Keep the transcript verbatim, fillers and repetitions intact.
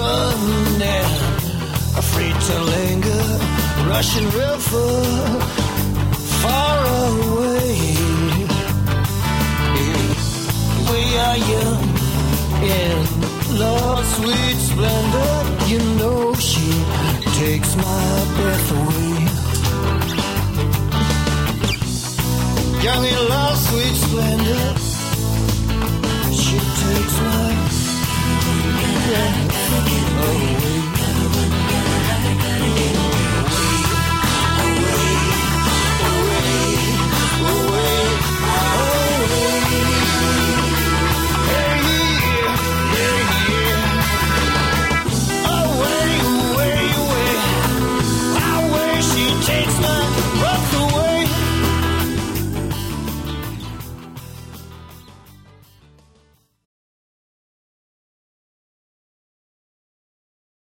running, afraid to linger, rushing river, far away. We are young in love's sweet splendor. You know she takes my breath away. Young in love's sweet splendor, she takes my breath away.